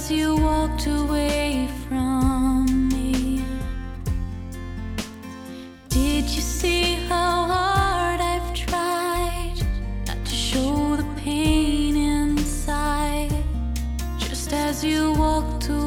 as you walked away from me. Did you see how hard I've tried not to show the pain inside? Just as you walked away